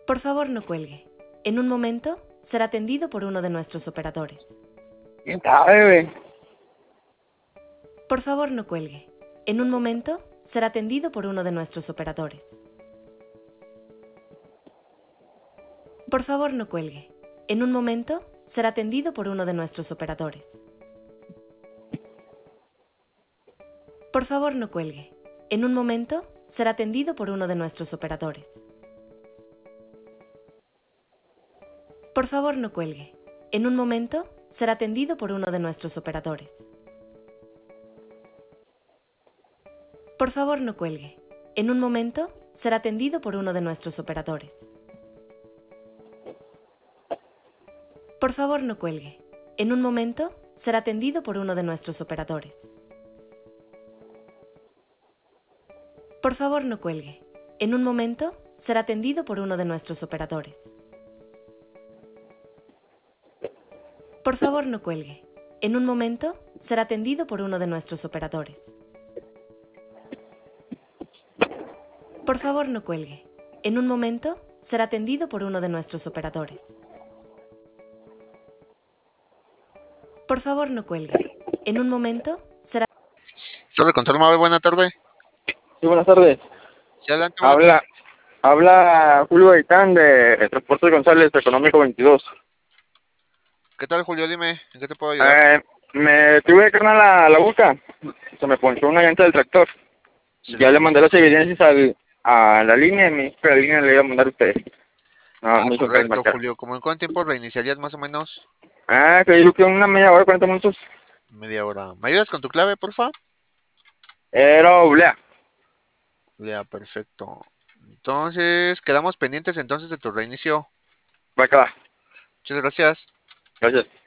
Por favor, no cuelgue. En un momento será atendido por uno de nuestros operadores. ¿Quién sabe, güey? Por favor, no cuelgue. En un momento será atendido por uno de nuestros operadores. Por favor, no cuelgue. En un momento será atendido por uno de nuestros operadores. Por favor, no cuelgue. En un momento será atendido por uno de nuestros operadores. Por favor, no cuelgue. En un momento será atendido por uno de nuestros operadores. Por favor, no cuelgue. En un momento será atendido por uno de nuestros operadores. Por favor, no cuelgue. En un momento será atendido por uno de nuestros operadores. Por favor, no cuelgue. En un momento será atendido por uno de nuestros operadores. Por favor, no cuelgue. En un momento será atendido por uno de nuestros operadores. Por favor, no cuelgue. En un momento será atendido por uno de nuestros operadores. Por favor, no cuelgue. En un momento será... Torre Control Mave, buena tarde. Sí, buenas tardes. Sí, adelante, buena tarde. Habla Julio Gaitán de Transportes González, Económico 22. ¿Qué tal, Julio? Dime, ¿en qué te puedo ayudar? Me tuve que carnar la boca. Se me ponchó una llanta del tractor. Sí. Ya le mandé las evidencias a la línea y me dijo que la línea le iba a mandar a ustedes. No, me dijo que Correcto, marcar. Julio. ¿Cómo en cuánto tiempo reiniciarías más o menos? Que yo creo que una media hora, 40 minutos. Media hora. ¿Me ayudas con tu clave, porfa? Era oblea. Ya, perfecto. Entonces, quedamos pendientes entonces de tu reinicio. Va acá. Muchas gracias. Gracias.